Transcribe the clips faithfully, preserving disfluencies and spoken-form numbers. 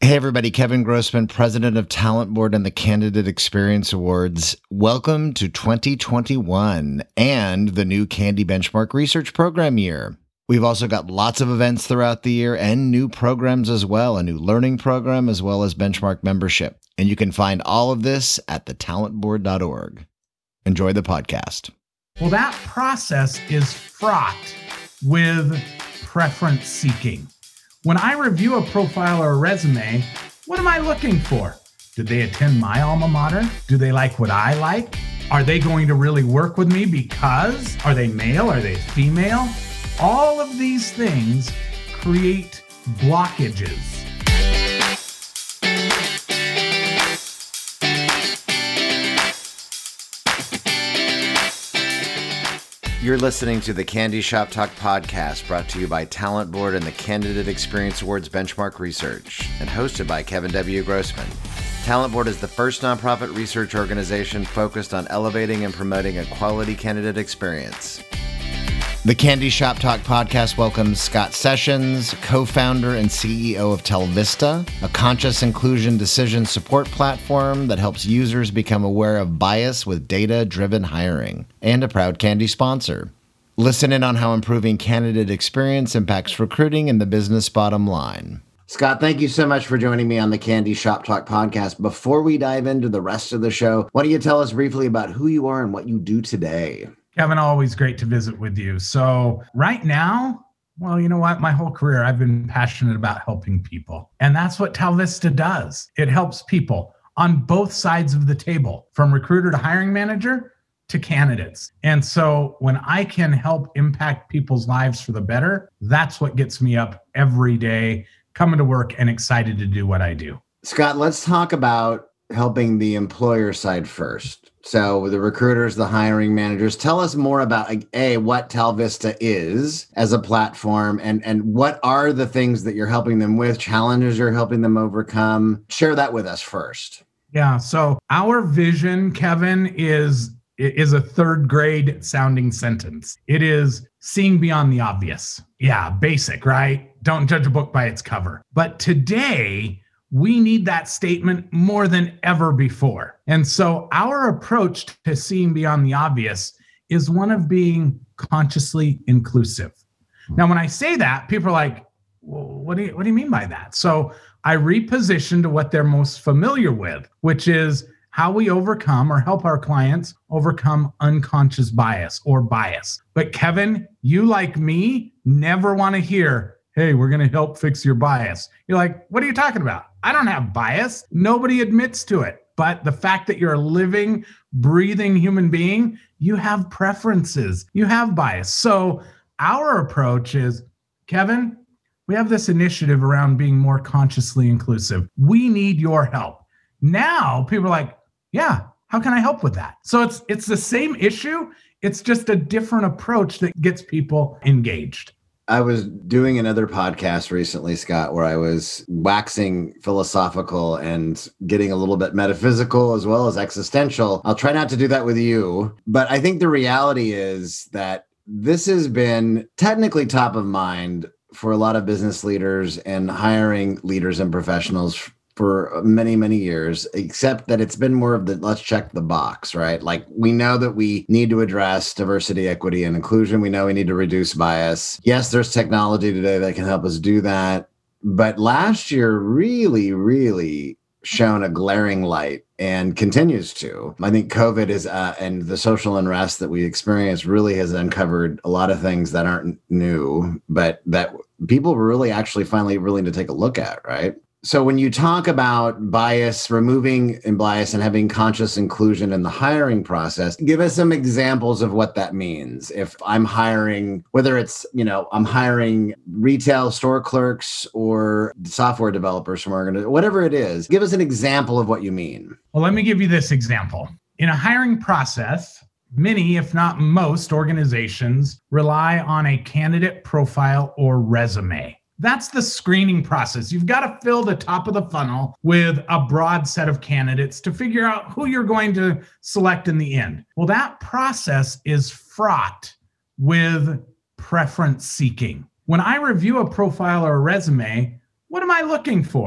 Hey everybody, Kevin Grossman, president of Talent Board and the Candidate Experience Awards. Welcome to twenty twenty-one and the new Candy Benchmark Research Program year. We've also got lots of events throughout the year and new programs as well, a new learning program as well as benchmark membership. And you can find all of this at the talent board dot org. Enjoy the podcast. Well, that process is fraught with preference seeking. When I review a profile or a resume, what am I looking for? Did they attend my alma mater? Do they like what I like? Are they going to really work with me because? Are they male? Are they female? All of these things create blockages. You're listening to the Candy Shop Talk podcast, brought to you by Talent Board and the Candidate Experience Awards Benchmark Research, and hosted by Kevin W. Grossman. Talent Board is the first nonprofit research organization focused on elevating and promoting a quality candidate experience. The Candy Shop Talk podcast welcomes Scott Sessions, co-founder and C E O of TelVista, a conscious inclusion decision support platform that helps users become aware of bias with data-driven hiring, and a proud Candy sponsor. Listen in on how improving candidate experience impacts recruiting and the business bottom line. Scott, thank you so much for joining me on the Candy Shop Talk podcast. Before we dive into the rest of the show, why don't you tell us briefly about who you are and what you do today? Kevin, always great to visit with you. So right now, well, you know what? My whole career, I've been passionate about helping people. And that's what TelVista does. It helps people on both sides of the table, from recruiter to hiring manager to candidates. And so when I can help impact people's lives for the better, that's what gets me up every day, coming to work and excited to do what I do. Scott, let's talk about helping the employer side first. So the recruiters, the hiring managers, tell us more about, like, A, what TelVista is as a platform, and, and what are the things that you're helping them with, challenges you're helping them overcome. Share that with us first. Yeah. So our vision, Kevin, is, is a third grade sounding sentence. It is seeing beyond the obvious. Yeah, basic, right? Don't judge a book by its cover. But today, we need that statement more than ever before. And so our approach to seeing beyond the obvious is one of being consciously inclusive. Now, when I say that, people are like, well, what do you, what do you mean by that? So I reposition to what they're most familiar with, which is how we overcome or help our clients overcome unconscious bias or bias. But Kevin, you like me never want to hear, hey, we're going to help fix your bias. You're like, what are you talking about? I don't have bias. Nobody admits to it. But the fact that you're a living, breathing human being, you have preferences. You have bias. So our approach is, Kevin, we have this initiative around being more consciously inclusive. We need your help. Now people are like, yeah, how can I help with that? So it's it's the same issue. It's just a different approach that gets people engaged. I was doing another podcast recently, Scott, where I was waxing philosophical and getting a little bit metaphysical as well as existential. I'll try not to do that with you, but I think the reality is that this has been technically top of mind for a lot of business leaders and hiring leaders and professionals for many, many years, except that it's been more of the let's check the box, right? Like, we know that we need to address diversity, equity, and inclusion. We know we need to reduce bias. Yes, there's technology today that can help us do that. But last year really, really shone a glaring light and continues to. I think COVID is, uh, and the social unrest that we experience really has uncovered a lot of things that aren't new, but that people were really actually finally willing to take a look at, right? So when you talk about bias, removing bias and having conscious inclusion in the hiring process, give us some examples of what that means. If I'm hiring, whether it's, you know, I'm hiring retail store clerks or software developers from organizations, whatever it is, give us an example of what you mean. Well, let me give you this example. In a hiring process, many, if not most organizations, rely on a candidate profile or resume. That's the screening process. You've got to fill the top of the funnel with a broad set of candidates to figure out who you're going to select in the end. Well, that process is fraught with preference seeking. When I review a profile or a resume, what am I looking for?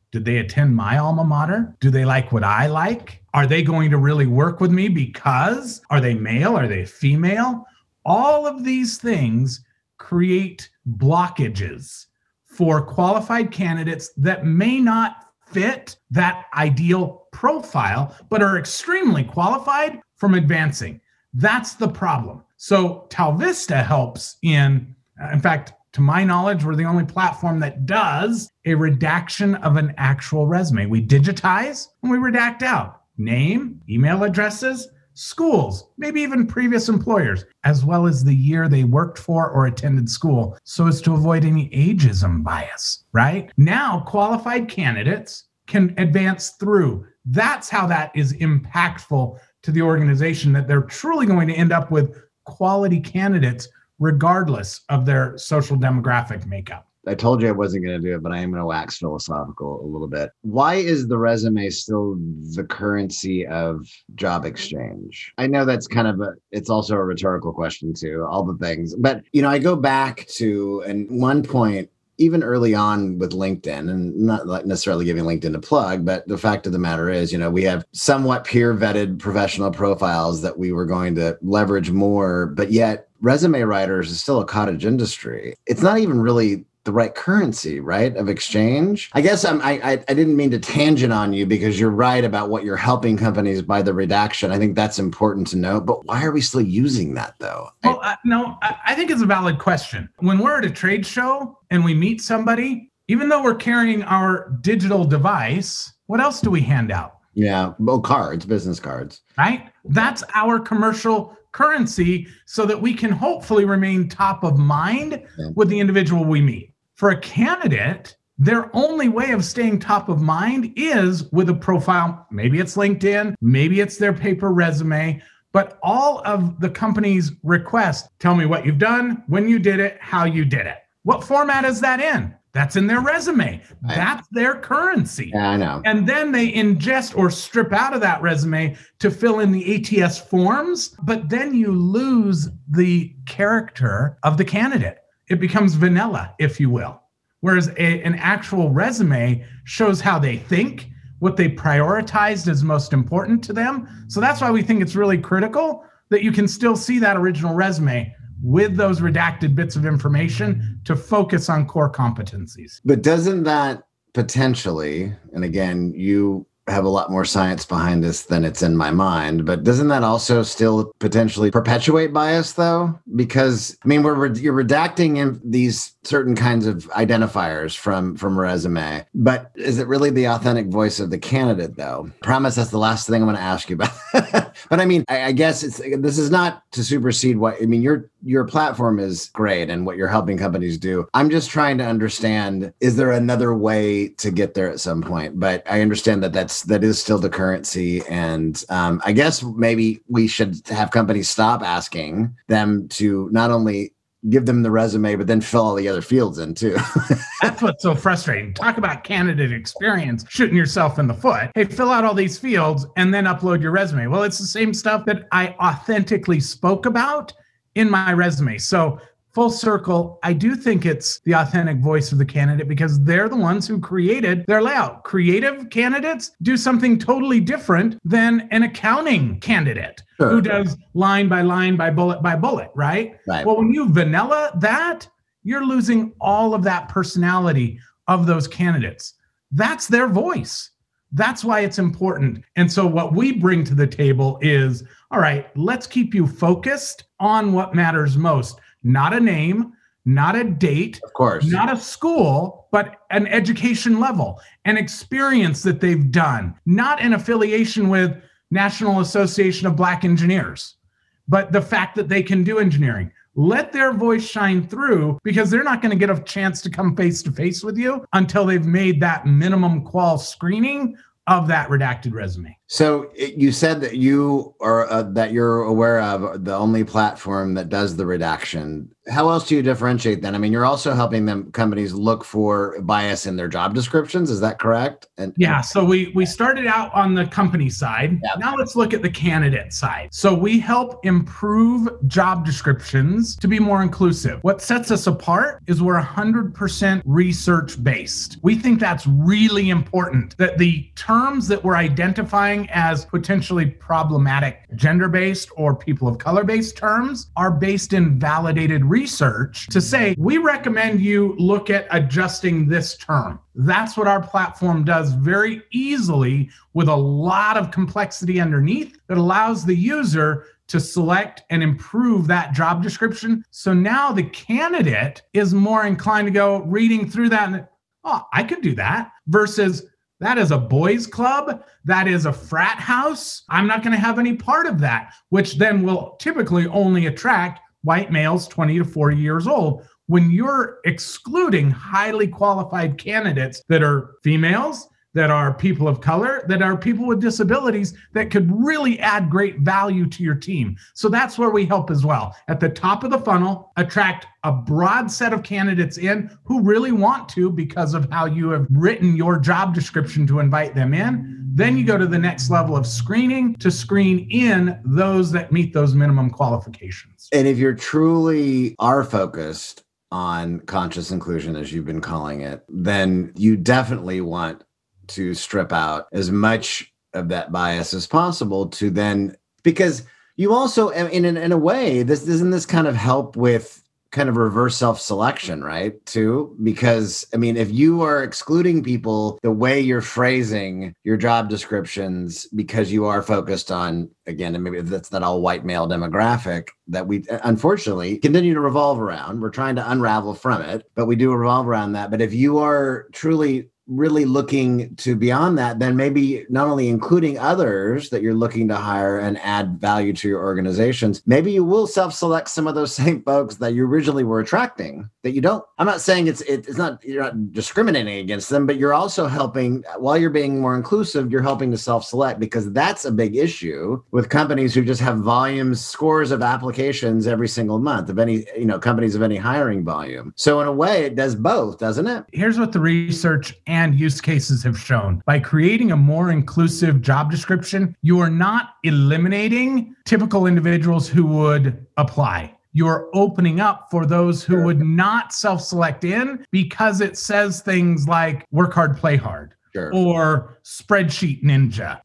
Did they attend my alma mater? Do they like what I like? Are they going to really work with me because? Are they male? Are they female? All of these things create blockages for qualified candidates that may not fit that ideal profile, but are extremely qualified from advancing. That's the problem. So Talvista helps in, in fact, to my knowledge, we're the only platform that does a redaction of an actual resume. We digitize and we redact out name, email addresses, schools, maybe even previous employers, as well as the year they worked for or attended school, so as to avoid any ageism bias, right? Now, qualified candidates can advance through. That's how that is impactful to the organization, that they're truly going to end up with quality candidates regardless of their social demographic makeup. I told you I wasn't going to do it, but I am going to wax philosophical a little bit. Why is the resume still the currency of job exchange? I know that's kind of a, it's also a rhetorical question too, all the things. But, you know, I go back to, and one point, even early on with LinkedIn, and not necessarily giving LinkedIn a plug, but the fact of the matter is, you know, we have somewhat peer vetted professional profiles that we were going to leverage more, but yet resume writers is still a cottage industry. It's not even really the right currency, right, of exchange. I guess I'm, I, I didn't mean to tangent on you, because you're right about what you're helping companies by the redaction. I think that's important to know. But why are we still using that, though? Well, uh, no, I, I think it's a valid question. When we're at a trade show and we meet somebody, even though we're carrying our digital device, what else do we hand out? Yeah, well, cards, business cards. Right? That's our commercial currency, so that we can hopefully remain top of mind yeah. with the individual we meet. For a candidate, their only way of staying top of mind is with a profile. Maybe it's LinkedIn, maybe it's their paper resume, but all of the company's requests, tell me what you've done, when you did it, how you did it. What format is that in? That's in their resume. That's their currency. Yeah, I know. And then they ingest or strip out of that resume to fill in the A T S forms, but then you lose the character of the candidate. It becomes vanilla, if you will. Whereas a, an actual resume shows how they think, what they prioritized as most important to them. So that's why we think it's really critical that you can still see that original resume with those redacted bits of information to focus on core competencies. But doesn't that potentially, and again, you have a lot more science behind this than it's in my mind, but doesn't that also still potentially perpetuate bias, though? Because, I mean, we're you're redacting in these certain kinds of identifiers from, from a resume, but is it really the authentic voice of the candidate, though? I promise that's the last thing I'm going to ask you about. But I mean, I, I guess it's this is not to supersede what, I mean, your your platform is great and what you're helping companies do. I'm just trying to understand, is there another way to get there at some point? But I understand that that's that is still the currency. And um, I guess maybe we should have companies stop asking them to not only give them the resume, but then fill all the other fields in too. That's what's so frustrating. Talk about candidate experience, shooting yourself in the foot. Hey, fill out all these fields and then upload your resume. Well, it's the same stuff that I authentically spoke about in my resume. So full circle, I do think it's the authentic voice of the candidate, because they're the ones who created their layout. Creative candidates do something totally different than an accounting candidate sure. who does line by line by bullet by bullet, right? right? Well, when you vanilla that, you're losing all of that personality of those candidates. That's their voice. That's why it's important. And so what we bring to the table is, all right, let's keep you focused on what matters most. Not a name, not a date, of course, not a school, but an education level, an experience that they've done, not an affiliation with National Association of Black Engineers, but the fact that they can do engineering. Let their voice shine through, because they're not going to get a chance to come face to face with you until they've made that minimum qual screening of that redacted resume. So it, you said that you are uh, that you're aware of the only platform that does the redaction. How else do you differentiate then? I mean, you're also helping them companies look for bias in their job descriptions. Is that correct? And yeah, so we we started out on the company side. Yeah. Now let's look at the candidate side. So we help improve job descriptions to be more inclusive. What sets us apart is we're one hundred percent research based. We think that's really important, that the terms that we're identifying as potentially problematic gender-based or people of color-based terms are based in validated research to say, we recommend you look at adjusting this term. That's what our platform does very easily with a lot of complexity underneath that allows the user to select and improve that job description. So now the candidate is more inclined to go reading through that and, oh, I could do that, versus that is a boys club. That is a frat house. I'm not going to have any part of that, which then will typically only attract white males twenty to forty years old. When you're excluding highly qualified candidates that are females, that are people of color, that are people with disabilities that could really add great value to your team. So that's where we help as well. At the top of the funnel, attract a broad set of candidates in who really want to because of how you have written your job description to invite them in. Then you go to the next level of screening to screen in those that meet those minimum qualifications. And if you're truly are focused on conscious inclusion, as you've been calling it, then you definitely want to strip out as much of that bias as possible to then, because you also, in, in, in a way, this doesn't this kind of help with kind of reverse self-selection, right? Too, because I mean, if you are excluding people the way you're phrasing your job descriptions, because you are focused on, again, and maybe that's that all white male demographic that we unfortunately continue to revolve around. We're trying to unravel from it, but we do revolve around that. But if you are truly really looking to beyond that, then maybe not only including others that you're looking to hire and add value to your organizations, maybe you will self-select some of those same folks that you originally were attracting that you don't. I'm not saying it's it, it's not, you're not discriminating against them, but you're also helping, while you're being more inclusive, you're helping to self-select, because that's a big issue with companies who just have volumes, scores of applications every single month of any, you know, companies of any hiring volume. So in a way, it does both, doesn't it? Here's what the research and and use cases have shown. By creating a more inclusive job description, you are not eliminating typical individuals who would apply. You're opening up for those who would not self-select in because it says things like work hard, play hard, sure, or spreadsheet ninja,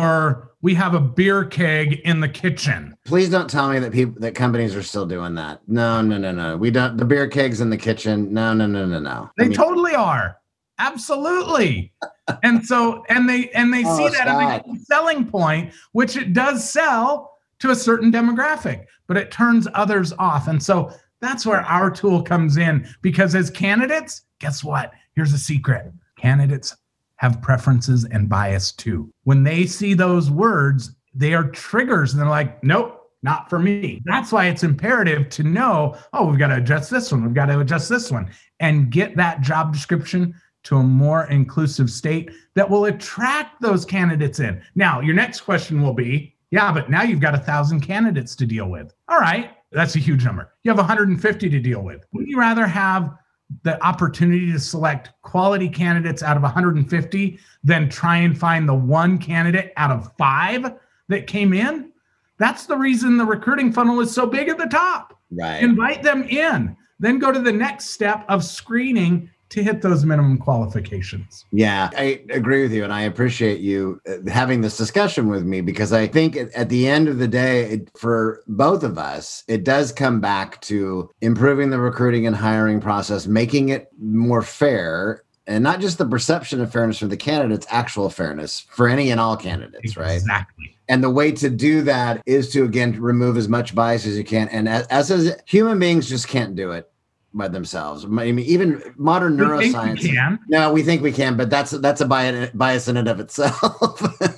or we have a beer keg in the kitchen. Please don't tell me that people, that companies are still doing that. No, no, no, no. We don't. The beer kegs in the kitchen. No, no, no, no, no. They I mean, totally are. Absolutely. And so, and they, and they Oh, see that Scott. as a selling point, which it does sell to a certain demographic, but it turns others off. And so that's where our tool comes in, because as candidates, guess what? Here's a secret. Candidates have preferences and bias too. When they see those words, they are triggers and they're like, nope, not for me. That's why it's imperative to know, oh, we've got to adjust this one. We've got to adjust this one, and get that job description to a more inclusive state that will attract those candidates in. Now, your next question will be, yeah, but now you've got a thousand candidates to deal with. All right, that's a huge number. You have one hundred fifty to deal with. Wouldn't you rather have the opportunity to select quality candidates out of one hundred fifty than try and find the one candidate out of five that came in? That's the reason the recruiting funnel is so big at the top. Right. Invite them in, then go to the next step of screening to hit those minimum qualifications. Yeah, I agree with you. And I appreciate you uh, having this discussion with me, because I think at, at the end of the day, it, for both of us, it does come back to improving the recruiting and hiring process, making it more fair, and not just the perception of fairness for the candidates, actual fairness for any and all candidates, right? Exactly. And the way to do that is to, again, remove as much bias as you can. And as, as, as human beings just can't do it by themselves. I mean, even modern We neuroscience. think we can. No, we think we can, but that's that's a bias, bias in and of itself.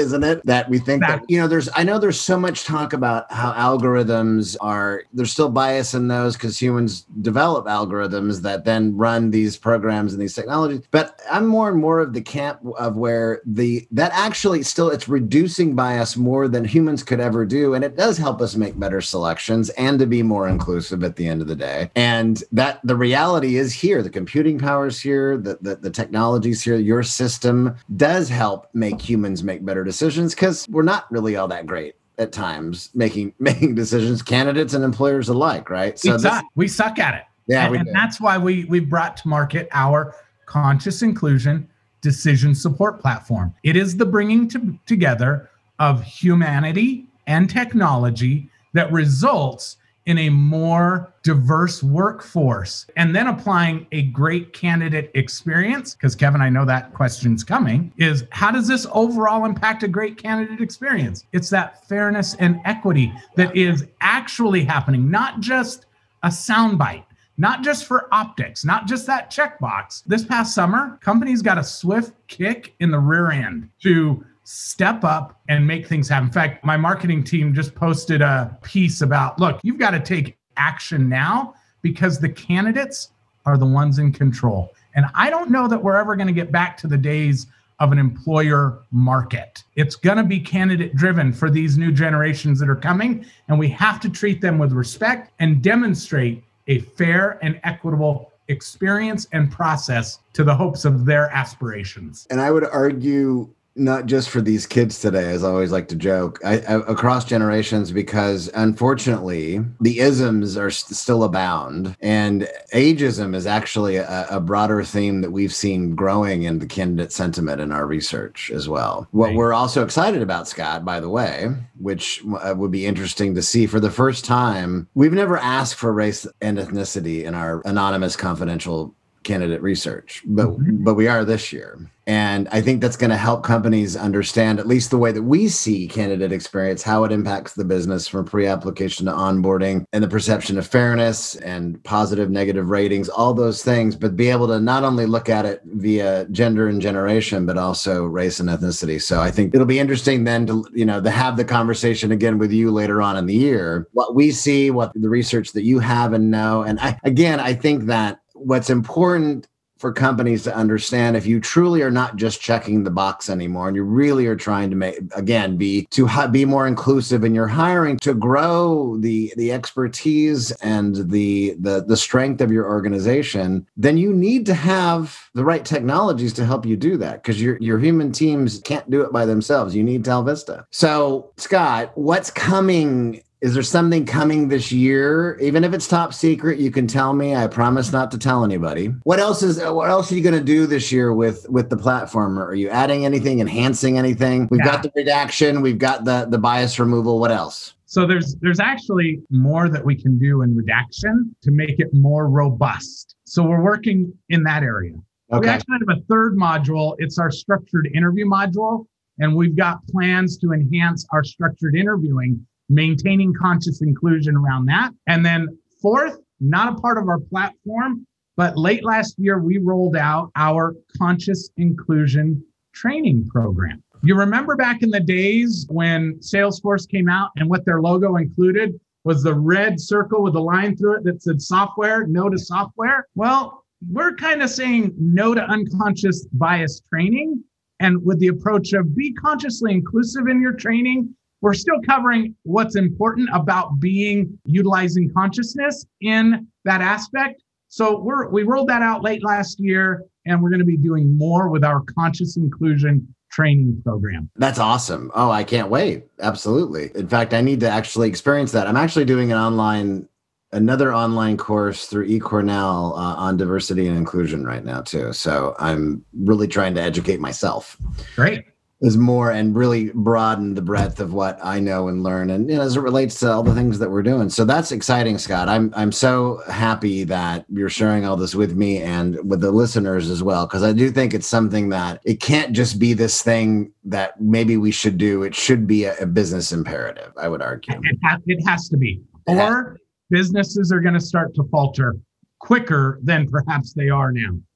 isn't it? That we think That- that, you know, there's, I know there's so much talk about how algorithms are, there's still bias in those because humans develop algorithms that then run these programs and these technologies. But I'm more and more of the camp of where the, that actually still, it's reducing bias more than humans could ever do. And it does help us make better selections and to be more inclusive at the end of the day. And that the reality is here, the computing power is here, the, the, the technology's here, your system does help make humans make better decisions because we're not really all that great at times making making decisions, candidates and employers alike, right? So we suck, this, we suck at it. Yeah, and, we and do. That's why we we've brought to market our Conscious Inclusion Decision Support Platform. It is the bringing to, together of humanity and technology that results in a more diverse workforce, and then applying a great candidate experience. Because Kevin, I know that question's coming, is how does this overall impact a great candidate experience? It's that fairness and equity that is actually happening, not just a soundbite, not just for optics, not just that checkbox. This past summer, companies got a swift kick in the rear end to step up and make things happen. In fact, my marketing team just posted a piece about, look, you've got to take action now because the candidates are the ones in control. And I don't know that we're ever going to get back to the days of an employer market. It's going to be candidate driven for these new generations that are coming. And we have to treat them with respect and demonstrate a fair and equitable experience and process to the hopes of their aspirations. And I would argue not just for these kids today, as I always like to joke, I, I, across generations, because unfortunately the isms are st- still abound, and ageism is actually a, a broader theme that we've seen growing in the candidate sentiment in our research as well. What right. we're also excited about, Scott, by the way, which uh, would be interesting to see for the first time, we've never asked for race and ethnicity in our anonymous confidential candidate research, but mm-hmm. but we are this year. And I think that's going to help companies understand, at least the way that we see candidate experience, how it impacts the business from pre-application to onboarding, and the perception of fairness and positive, negative ratings, all those things, but be able to not only look at it via gender and generation, but also race and ethnicity. So I think it'll be interesting then to, you know, to have the conversation again with you later on in the year, what we see, what the research that you have and know. And I, again, I think that what's important for companies to understand, if you truly are not just checking the box anymore, and you really are trying to make, again, be to ha- be more inclusive in your hiring, to grow the the expertise and the, the the strength of your organization, then you need to have the right technologies to help you do that, because your your human teams can't do it by themselves. You need Talvista. So, Scott, what's coming? Is there something coming this year? Even if it's top secret, you can tell me. I promise not to tell anybody. What else is? What else are you going to do this year with with the platform? Are you adding anything, enhancing anything? We've yeah. got the redaction. We've got the the bias removal. What else? So there's there's actually more that we can do in redaction to make it more robust. So we're working in that area. Okay. We actually have a third module. It's our structured interview module, and we've got plans to enhance our structured interviewing, maintaining conscious inclusion around that. And then fourth, not a part of our platform, but late last year, we rolled out our conscious inclusion training program. You remember back in the days when Salesforce came out and what their logo included was the red circle with a line through it that said software, no to software? Well, we're kind of saying no to unconscious bias training. And with the approach of be consciously inclusive in your training, we're still covering what's important about being utilizing consciousness in that aspect. So we're we rolled that out late last year, and we're going to be doing more with our conscious inclusion training program. That's awesome. Oh, I can't wait. Absolutely. In fact, I need to actually experience that. I'm actually doing an online, another online course through eCornell uh, on diversity and inclusion right now too. So I'm really trying to educate myself. Great. Is more and really broaden the breadth of what I know and learn, and you know, as it relates to all the things that we're doing. So that's exciting, Scott. I'm I'm so happy that you're sharing all this with me and with the listeners as well, because I do think it's something that it can't just be this thing that maybe we should do. It should be a, a business imperative, I would argue. It, ha- it has to be, or businesses are going to start to falter quicker than perhaps they are now.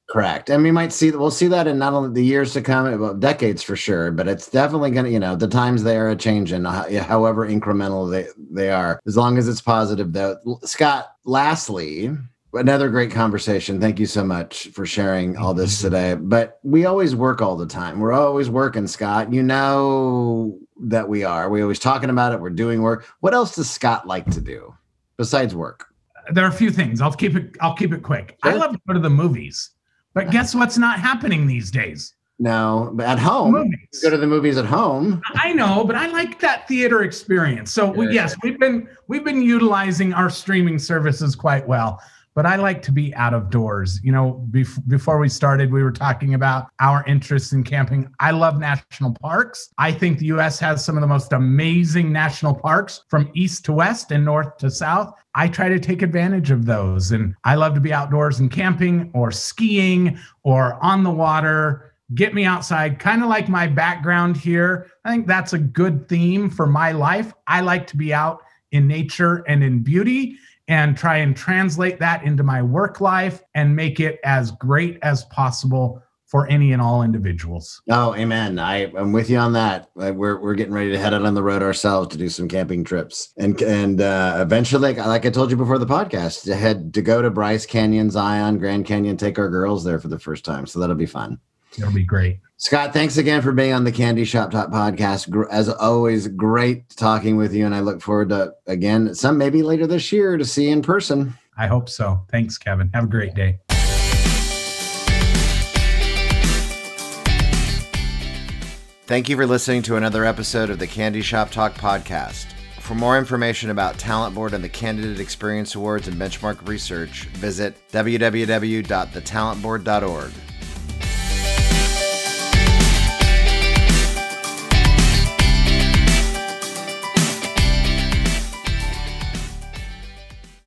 Correct. And we might see we'll see that in not only the years to come, but decades for sure. But it's definitely going to, you know, the times they are a changing, however incremental they, they are, as long as it's positive, though. Scott, lastly, another great conversation. Thank you so much for sharing all this today. But we always work all the time. We're always working, Scott. You know that we are. We're always talking about it. We're doing work. What else does Scott like to do besides work? There are a few things. I'll keep it. I'll keep it quick. Sure. I love to go to the movies. But guess what's not happening these days? No, but at home, movies. Go to the movies at home. I know, but I like that theater experience. So we, yes, we've been we've been utilizing our streaming services quite well. But I like to be out of doors. You know, bef- before we started, we were talking about our interest in camping. I love national parks. I think the U S has some of the most amazing national parks from east to west and north to south. I try to take advantage of those. And I love to be outdoors and camping or skiing or on the water. Get me outside, kind of like my background here. I think that's a good theme for my life. I like to be out in nature and in beauty, and try and translate that into my work life and make it as great as possible for any and all individuals. Oh, amen. I, I'm with you on that. We're we're getting ready to head out on the road ourselves to do some camping trips. And and uh, eventually, like I told you before the podcast, to head to go to Bryce Canyon, Zion, Grand Canyon, take our girls there for the first time. So that'll be fun. It'll be great. Scott, thanks again for being on the Candy Shop Talk podcast. As always, great talking with you. And I look forward to, again, some maybe later this year to see you in person. I hope so. Thanks, Kevin. Have a great day. Thank you for listening to another episode of the Candy Shop Talk podcast. For more information about Talent Board and the Candidate Experience Awards and benchmark research, visit w w w dot the talent board dot org.